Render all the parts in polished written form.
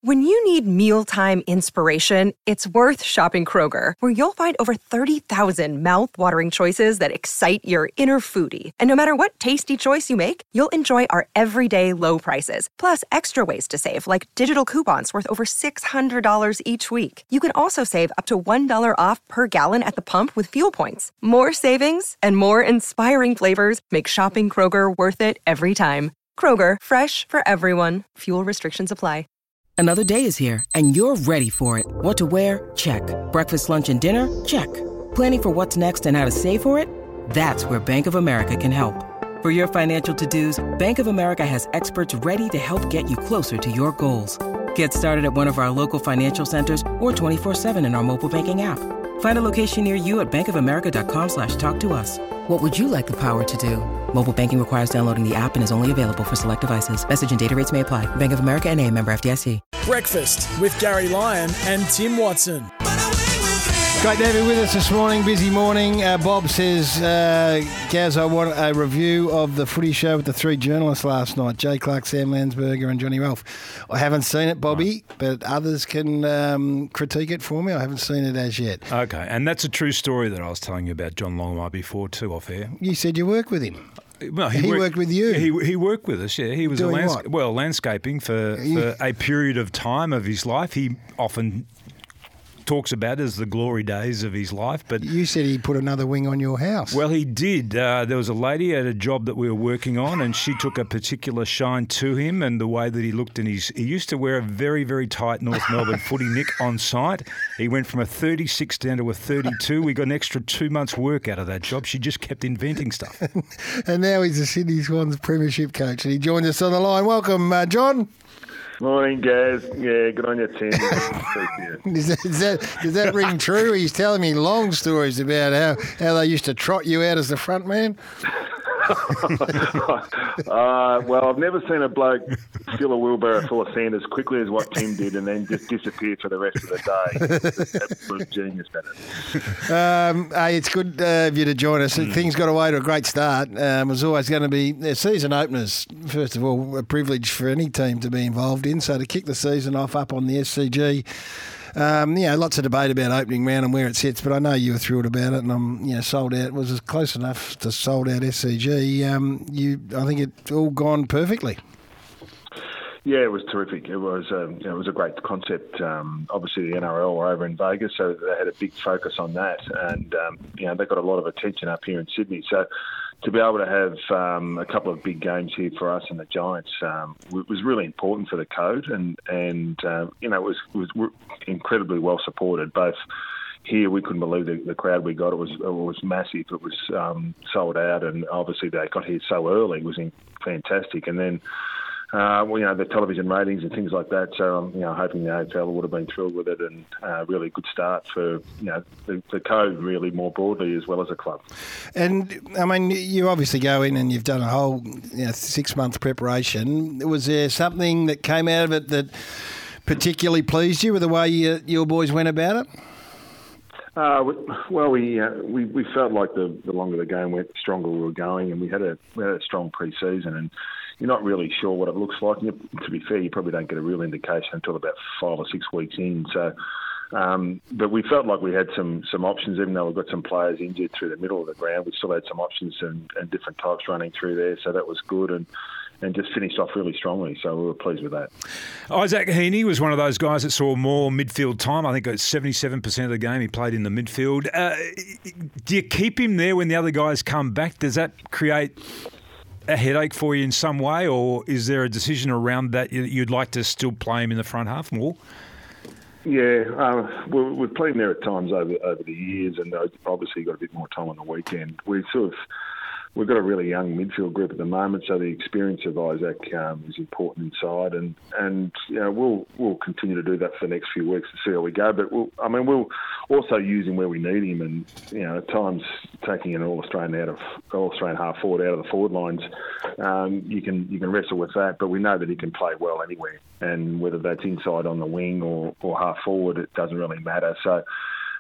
When you need mealtime inspiration, it's worth shopping Kroger, where you'll find over 30,000 mouth-watering choices that excite your inner foodie. And no matter what tasty choice you make, you'll enjoy our everyday low prices, plus extra ways to save, like digital coupons worth over $600 each week. You can also save up to $1 off per gallon at the pump with fuel points. More savings and more inspiring flavors make shopping Kroger worth it every time. Kroger, fresh for everyone. Fuel restrictions apply. Another day is here, and you're ready for it. What to wear? Check. Breakfast, lunch, and dinner? Check. Planning for what's next and how to save for it? That's where Bank of America can help. For your financial to-dos, Bank of America has experts ready to help get you closer to your goals. Get started at one of our local financial centers or 24/7 in our mobile banking app. Find a location near you at bankofamerica.com/talktous. What would you like the power to do? Mobile banking requires downloading the app and is only available for select devices. Message and data rates may apply. Bank of America N.A., member FDIC. Breakfast with Gary Lyon and Tim Watson. Great to have you with us this morning. Busy morning. Bob says, Gaz, I want a review of the footy show with the three journalists last night, Jay Clark, Sam Landsberger and Johnny Ralph. I haven't seen it, Bobby, but others can critique it for me. I haven't seen it as yet. Okay, and that's a true story that I was telling you about John Longmire before too, off air. You said you worked with him. Well, he worked with you. He worked with us, yeah. He was doing what? Landscaping for a period of time of his life. He often talks about it as the glory days of his life. But you said he put another wing on your house. Well, he did. There was a lady at a job that we were working on, and she took a particular shine to him and the way that he looked. And he used to wear a very, very tight North Melbourne footy nick on site. He went from a 36 down to a 32. We got an extra 2 months' work out of that job. She just kept inventing stuff. And now he's the Sydney Swans premiership coach, and he joins us on the line. Welcome, John. Morning, Gaz. Yeah, good on you, Tim. Does that ring true? He's telling me long stories about how they used to trot you out as the front man. Well, I've never seen a bloke fill a wheelbarrow full of sand as quickly as what Tim did and then just disappear for the rest of the day. Absolute genius, man. Hey, it's good of you to join us. Things got away to a great start. It was always going to be season openers, first of all, a privilege for any team to be involved in. So to kick the season off up on the SCG, lots of debate about opening round and where it sits, but I know you were thrilled about it, and I'm sold out. It was close enough to sold out SCG. I think it all gone perfectly. Yeah, it was terrific. It was a great concept. Obviously, the NRL were over in Vegas, so they had a big focus on that, and they got a lot of attention up here in Sydney. So to be able to have a couple of big games here for us and the Giants was really important for the code, and it was incredibly well supported. Both here, we couldn't believe the crowd we got. It was massive. It was sold out, and obviously they got here so early. It was fantastic, and then. The television ratings and things like that. So I'm, hoping the AFL would have been thrilled with it, and really good start for the code really more broadly as well as a club. And I mean, you obviously go in and you've done a whole 6 month preparation. Was there something that came out of it that particularly pleased you with the way your boys went about it? We felt like the longer the game went, the stronger we were going, and we had a strong pre-season, and you're not really sure what it looks like. And to be fair, you probably don't get a real indication until about 5 or 6 weeks in. So, but we felt like we had some options, even though we've got some players injured through the middle of the ground. We still had some options and different types running through there, so that was good. And just finished off really strongly, so we were pleased with that. Isaac Heaney was one of those guys that saw more midfield time. I think it's 77% of the game he played in the midfield. Do you keep him there when the other guys come back? Does that create a headache for you in some way, or is there a decision around that you'd like to still play him in the front half more? Yeah, we've played him there at times over the years, and obviously got a bit more time on the weekend. We've got a really young midfield group at the moment, so the experience of Isaac is important inside, and we'll continue to do that for the next few weeks to see how we go. But we'll also use him where we need him, and at times taking an All-Australian half forward out of the forward lines, you can wrestle with that. But we know that he can play well anywhere, and whether that's inside on the wing or half forward, it doesn't really matter. So.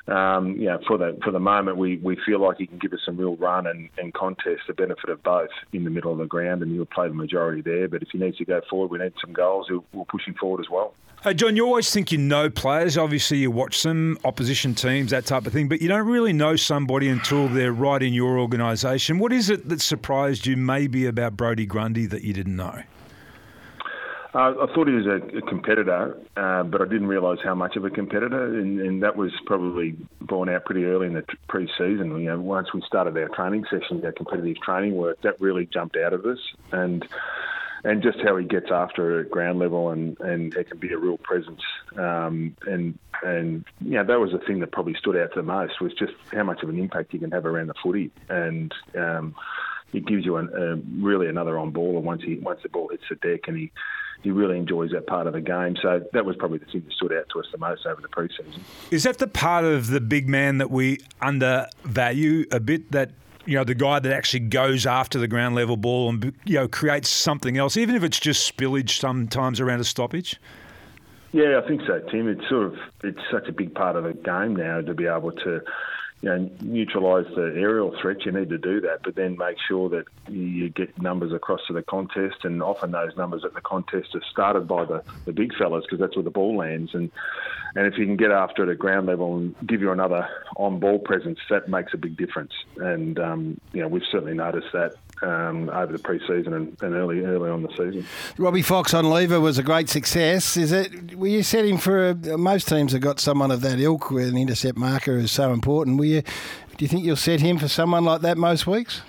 For the moment, we feel like he can give us some real run and contest, the benefit of both in the middle of the ground, and he'll play the majority there. But if he needs to go forward, we need some goals, we'll push him forward as well. John, you always think you know players. Obviously, you watch them, opposition teams, that type of thing, but you don't really know somebody until they're right in your organisation. What is it that surprised you maybe about Brodie Grundy that you didn't know? I thought he was a competitor, but I didn't realise how much of a competitor, and that was probably borne out pretty early in the pre-season. Once we started our training sessions, our competitive training work, that really jumped out of us, and just how he gets after it at ground level, and it can be a real presence. And that was the thing that probably stood out the most, was just how much of an impact you can have around the footy, and it gives you really another on-baller once the ball hits the deck, and he really enjoys that part of the game. So that was probably the thing that stood out to us the most over the pre-season. Is that the part of the big man that we undervalue a bit, that the guy that actually goes after the ground level ball and creates something else, even if it's just spillage sometimes around a stoppage? Yeah, I think so, Tim. It's such a big part of the game now to be able to neutralise the aerial threat. You need to do that, but then make sure that you get numbers across to the contest, and often those numbers at the contest are started by the big fellas, because that's where the ball lands, and if you can get after it at ground level and give you another on-ball presence, that makes a big difference. And we've certainly noticed that over the pre-season and early on the season. Robbie Fox on lever was a great success. Were you setting for most teams have got someone of that ilk where an intercept marker is so important? Do you think you'll set him for someone like that most weeks?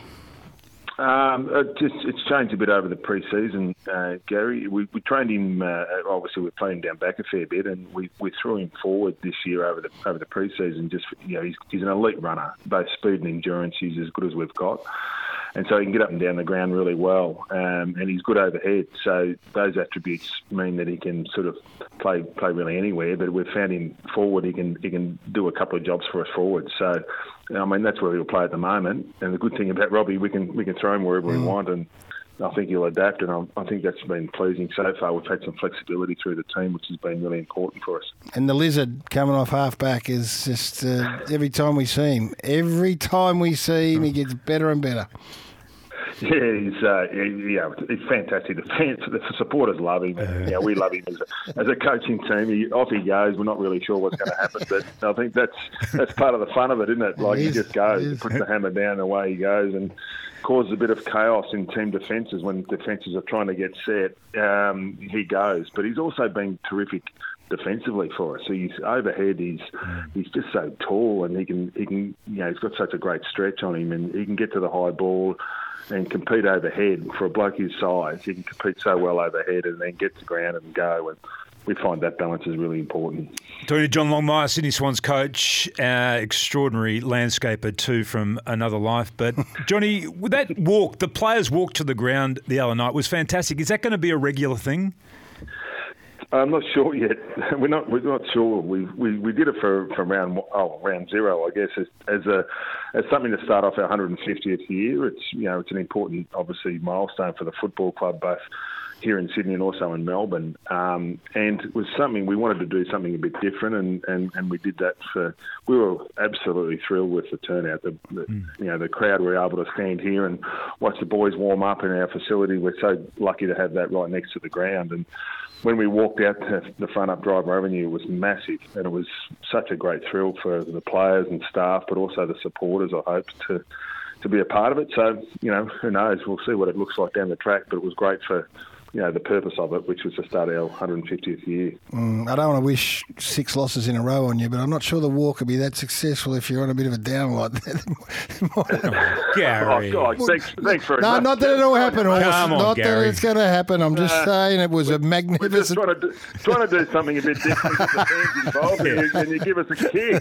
It's changed a bit over the pre-season, Gary. We trained him. Obviously, we played him down back a fair bit, and we threw him forward this year over the pre-season. Just he's an elite runner, both speed and endurance. He's as good as we've got. And so he can get up and down the ground really well, and he's good overhead. So those attributes mean that he can sort of play really anywhere. But we've found him forward. He can do a couple of jobs for us forward. So that's where he'll play at the moment. And the good thing about Robbie, we can throw him wherever we want, and I think he'll adapt. And I think that's been pleasing so far. We've had some flexibility through the team, which has been really important for us. And the lizard coming off halfback is just every time we see him, he gets better and better. Yeah, he's fantastic. The supporters love him. We love him as a coaching team. Off he goes. We're not really sure what's going to happen, but I think that's part of the fun of it, isn't it? Like, he just goes, he puts the hammer down, and away he goes, and causes a bit of chaos in team defences when defences are trying to get set. He goes, but he's also been terrific defensively for us. So he's overhead. He's just so tall, and he can he's got such a great stretch on him, and he can get to the high ball and compete overhead. For a bloke his size, he can compete so well overhead and then get to ground and go. And we find that balance is really important. Talking to John Longmire, Sydney Swans coach, extraordinary landscaper too from another life. But Johnny, that walk, the players' walk to the ground the other night was fantastic. Is that going to be a regular thing? I'm not sure yet. We're not sure. We did it for round zero, I guess, as something to start off our 150th year. It's an important, obviously, milestone for the football club, both here in Sydney and also in Melbourne. And it was something we wanted to do, something a bit different, and we did that. We were absolutely thrilled with the turnout. The crowd were able to stand here and watch the boys warm up in our facility. We're so lucky to have that right next to the ground. And when we walked out to the front up Driver Avenue, it was massive, and it was such a great thrill for the players and staff, but also the supporters, I hope, to be a part of it. So, who knows? We'll see what it looks like down the track, but it was great for the purpose of it, which was to start our 150th year. I don't want to wish 6 losses in a row on you, but I'm not sure the walk will be that successful if you're on a bit of a down like that. Gary. Oh, God, thanks very much. Not that it'll happen. Come on, not Gary. that it's going to happen. I'm just saying it was a magnificent... We're just trying to do something a bit different with the fans involved, and you give us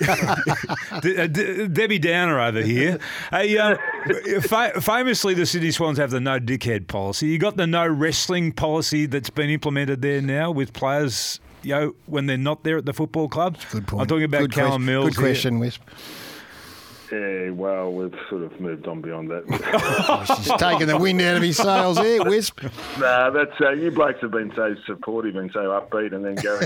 a kick. Debbie Downer over here. Hey, famously, the Sydney Swans have the no dickhead policy. You got the no wrestling policy that's been implemented there now with players, when they're not there at the football club. Good point. I'm talking about Callum Mills. Good question, Wisp. Yeah, well, we've sort of moved on beyond that. She's taking the wind out of his sails there, Wisp. Nah, that's you blokes have been so supportive and so upbeat, and then Gary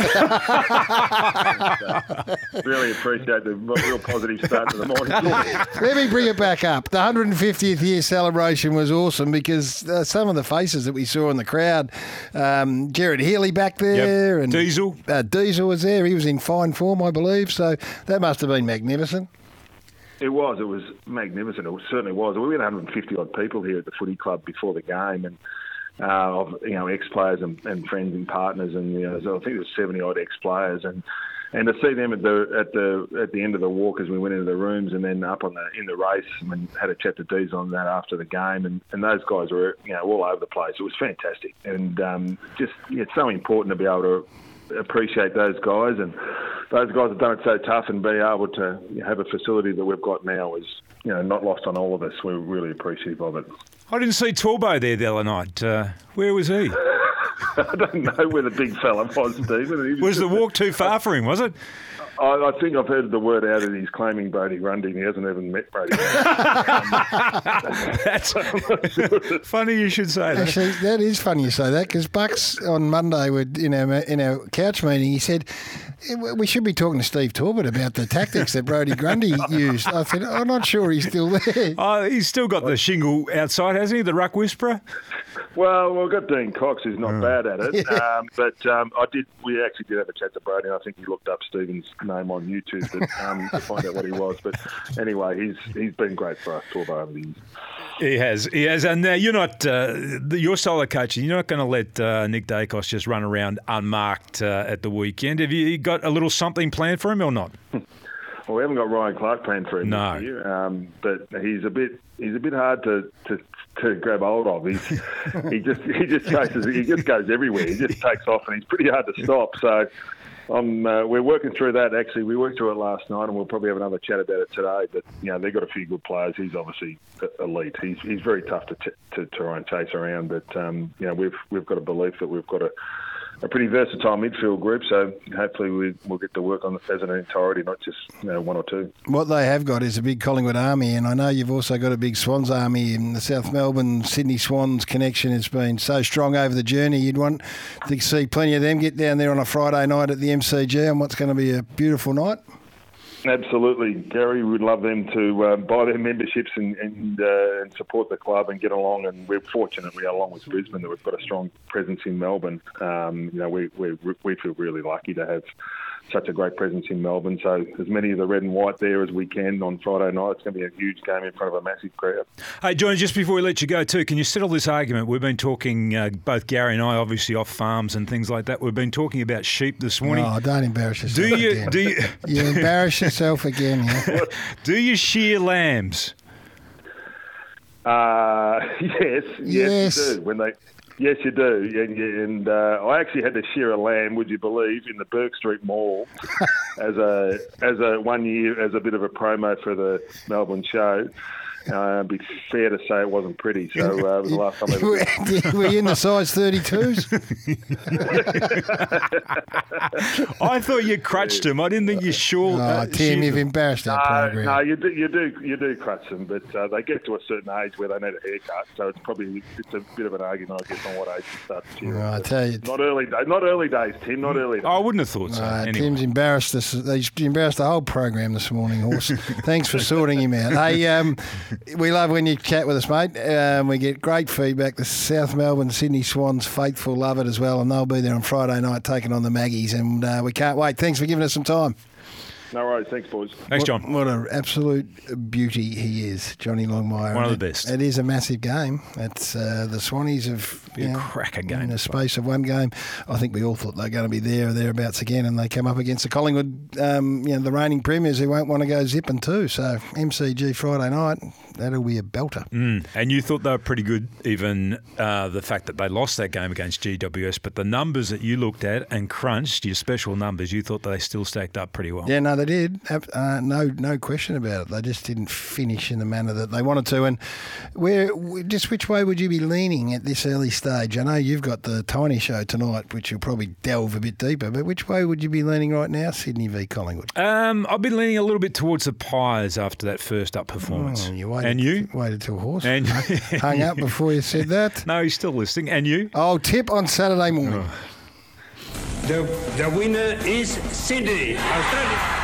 goes. Really appreciate the real positive start to the morning. Let me bring it back up. The 150th year celebration was awesome because some of the faces that we saw in the crowd, Jared Healy back there, and Diesel. Diesel was there. He was in fine form, I believe, so that must have been magnificent. It was magnificent. It certainly was. We had 150 odd people here at the footy club before the game, and of ex-players and friends and partners, and so I think there was 70 odd ex-players, and to see them at the end of the walk as we went into the rooms, and then up in the race, and had a chat to Dees on that after the game, and those guys were all over the place. It was fantastic, and it's so important to be able to appreciate those guys, and those guys have done it so tough, and be able to have a facility that we've got now is not lost on all of us. We're really appreciative of it. I didn't see Torbo there the other night. Where was he? I don't know where the big fella was, Stephen. Was the walk too far for him, was it? I think I've heard the word out that he's claiming Brody Grundy, and he hasn't even met Brody. That's funny you should say that. Actually, that is funny you say that, because Bucks on Monday in our couch meeting, he said, we should be talking to Steve Torbett about the tactics that Brody Grundy used. I said, I'm not sure he's still there. Oh, he's still got the shingle outside, hasn't he, the ruck whisperer? Well, we've got Dean Cox, who's not bad at it. Yeah. We actually did have a chat to Brody, and I think he looked up Stephen's name on YouTube to find out what he was. But anyway, he's been great for us, Torbo, over the years. He has. And you're not, your solo coaching, you're not going to let Nick Dacos just run around unmarked at the weekend. Have you got a little something planned for him or not? Well, we haven't got Ryan Clark planned for him this year, but he's a bit hard to grab hold of. He just chases. He just goes everywhere. He just takes off, and he's pretty hard to stop. So we're working through that. Actually, we worked through it last night, and we'll probably have another chat about it today. But they've got a few good players. He's obviously elite. He's very tough to try and chase around. But we've got a belief that we've got a pretty versatile midfield group, so hopefully we'll get to work on the Pheasant in entirety, not just one or two. What they have got is a big Collingwood army, and I know you've also got a big Swans army, and the South Melbourne Sydney Swans connection has been so strong over the journey. You'd want to see plenty of them get down there on a Friday night at the MCG on what's going to be a beautiful night. Absolutely, Gary. We'd love them to buy their memberships and support the club and get along. And we're fortunate, along with Brisbane, that we've got a strong presence in Melbourne. We feel really lucky to have such a great presence in Melbourne. So as many of the red and white there as we can on Friday night. It's going to be a huge game in front of a massive crowd. Hey, John, just before we let you go too, can you settle this argument? We've been talking, both Gary and I, obviously off farms and things like that. We've been talking about sheep this morning. Oh, don't embarrass yourself again. You embarrass yourself again. Yeah. Do you shear lambs? Yes, you do. Yes, you do. And I actually had to shear a lamb, would you believe, in the Burke Street Mall as a 1 year as a bit of a promo for the Melbourne show. It'd be fair to say it wasn't pretty. So it was the last time I ever did. Were you in the size 32s? I thought you crutched him. I didn't think you sure. Tim, you've embarrassed our program. No, you do crutch them, but they get to a certain age where they need a haircut. So it's a bit of an argument, I guess, on what age you start to cheer. I tell you, not early days, Tim. Not early days. I wouldn't have thought so. Anyway. Tim's embarrassed us. He's embarrassed the whole program this morning, Horse. Thanks for sorting him out. Hey, we love when you chat with us, mate. We get great feedback. The South Melbourne Sydney Swans faithful love it as well, and they'll be there on Friday night taking on the Maggies, and we can't wait. Thanks for giving us some time. No worries. Thanks, boys. Thanks, John. What an absolute beauty he is, Johnny Longmire. One of the best. It is a massive game. It's the Swannies have a cracker game in the space of one game. I think we all thought they were going to be there or thereabouts again, and they come up against the Collingwood, the reigning premiers, who won't want to go zipping too. So MCG Friday night, that'll be a belter. And you thought they were pretty good, even the fact that they lost that game against GWS, but the numbers that you looked at and crunched, your special numbers, you thought they still stacked up pretty well. Yeah, no, they they did. No question about it. They just didn't finish in the manner that they wanted to. And which way would you be leaning at this early stage? I know you've got the Tiny Show tonight, which you'll probably delve a bit deeper, but which way would you be leaning right now, Sydney v Collingwood? I've been leaning a little bit towards the Pies after that first up performance. You waited till horse and hung up before you said that. No, he's still listening. And you? Oh, tip on Saturday morning. The winner is Sydney, Australia.